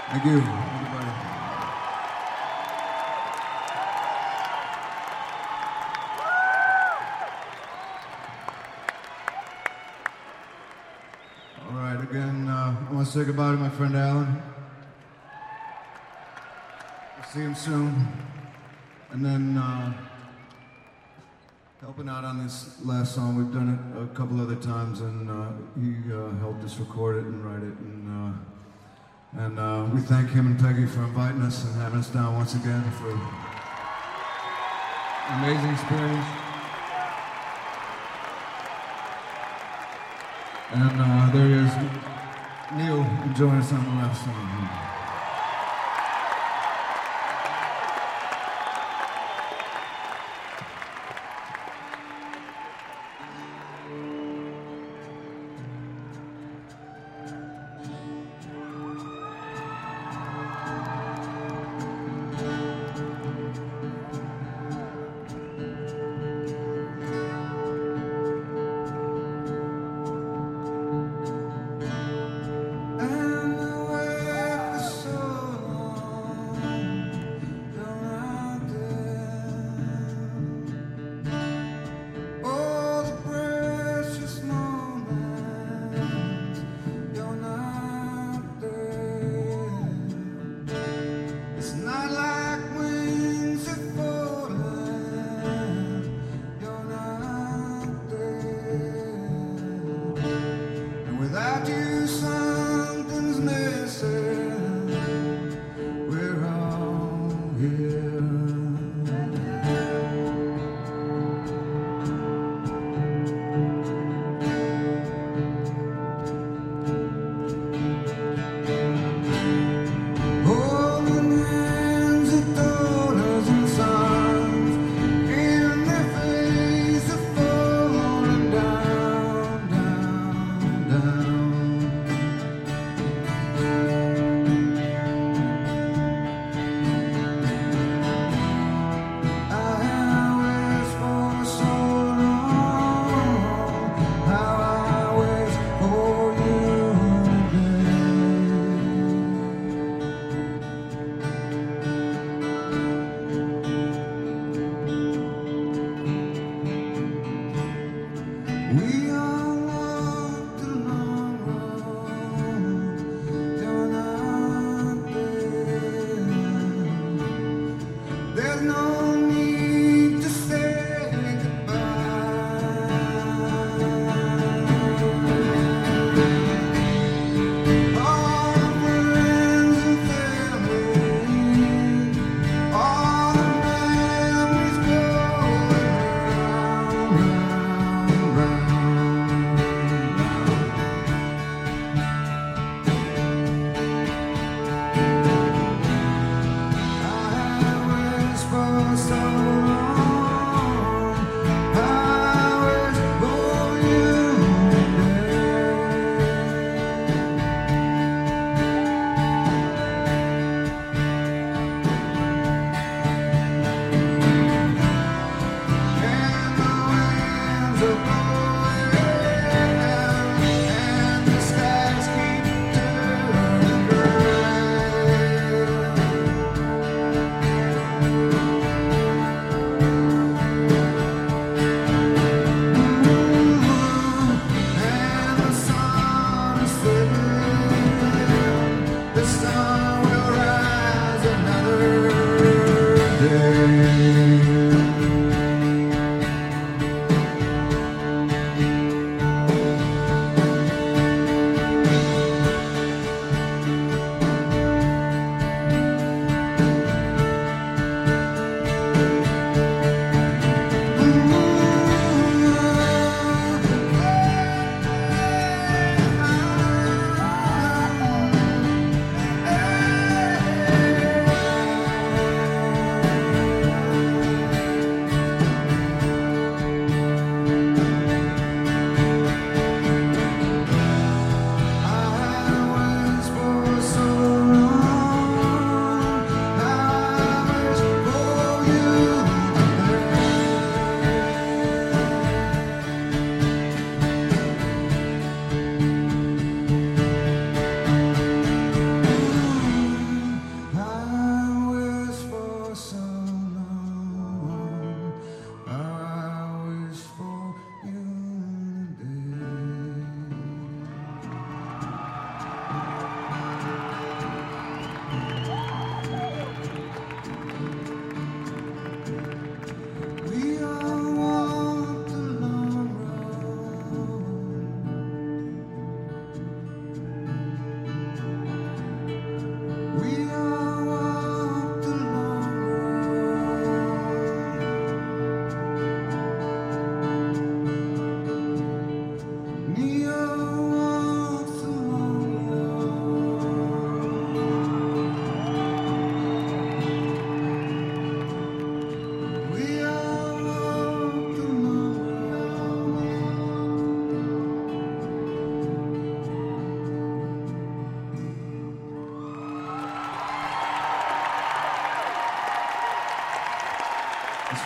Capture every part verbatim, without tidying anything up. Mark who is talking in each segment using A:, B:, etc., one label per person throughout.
A: Thank you, everybody. All right, again, uh, I want to say goodbye to my friend Alan. We'll see him soon. And then uh, helping out on this last song. We've done it a couple other times, and uh, he uh, helped us record it and write it. And, uh, and uh, we thank him and Peggy for inviting us and having us down once again for an amazing experience. And uh, there he is, Neil, enjoying us on the last song. And the way the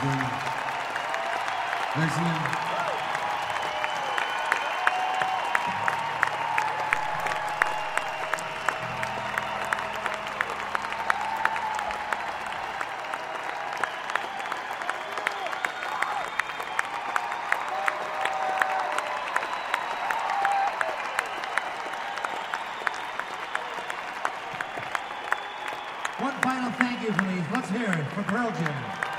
A: good. Thanks, Ian.
B: One final thank you, please. Let's hear it for Pearl Jam.